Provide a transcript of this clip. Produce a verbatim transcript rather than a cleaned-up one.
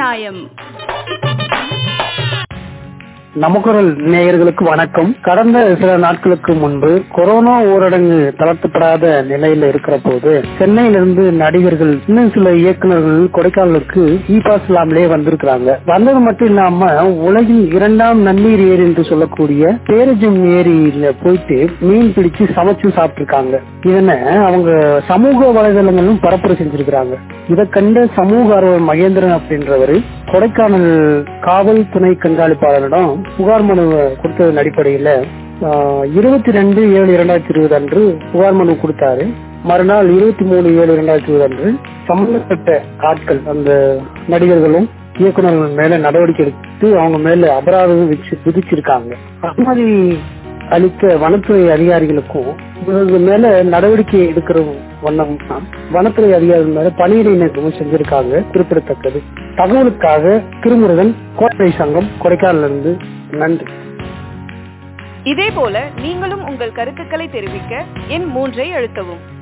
நியாயம். நமக்குரல் நேயர்களுக்கு வணக்கம். கடந்த சில நாட்களுக்கு முன்பு கொரோனா ஊரடங்கு தளர்த்தப்படாத நிலையில இருக்கிற போது சென்னையிலிருந்து நடிகர்கள் இன்னும் சில இயக்குநர்கள் கொடைக்கானலுக்கு இ பாஸ் இல்லாமலே வந்திருக்கிறாங்க. வந்தது மட்டும் இல்லாம உலகின் இரண்டாம் நன்னீர் ஏரி என்று சொல்லக்கூடிய பேரஜம் ஏரியில போயிட்டு மீன் பிடிச்சு சமைச்சு சாப்பிட்டு இருக்காங்க. இதனை அவங்க சமூக வலைதளங்களும் பரப்புரை செஞ்சிருக்கிறாங்க. இதை கண்ட சமூக ஆர்வலர் மகேந்திரன் அப்படின்றவர் கொடைக்கானல் காவல் துணை கண்காணிப்பாளரிடம் புகார் மனு கொடுத்ததன் அடிப்படையில இருபத்தி ரெண்டு ஏழு இரண்டாயிரத்தி இருபது அன்று புகார் மனு கொடுத்தாரு. மறுநாள் இருபத்தி மூணு ஏழு இரண்டாயிரத்தி இருபது அன்று சம்பந்தப்பட்ட ஆட்கள் அந்த நடிகர்களும் இயக்குநர்கள் மேல நடவடிக்கை எடுத்து அவங்க மேல அபராதம் வச்சு விதிச்சிருக்காங்க. அனுமதி அளித்த வனத்துறை அதிகாரிகளுக்கும் இவங்க மேல நடவடிக்கை எடுக்கிற வண்ணம் வனத்துறை அதிகாரிகள் மேல பணியிடை நீக்கமும் செஞ்சிருக்காங்க. குறிப்பிடத்தக்கது. தகவலுக்காக திருமுருகன், கோட்டை சங்கம், கொடைக்கானல இருந்து. நன்றி. இதே போல நீங்களும் உங்கள் கருத்துக்களை தெரிவிக்க எண் மூன்றை அழுத்தவும்.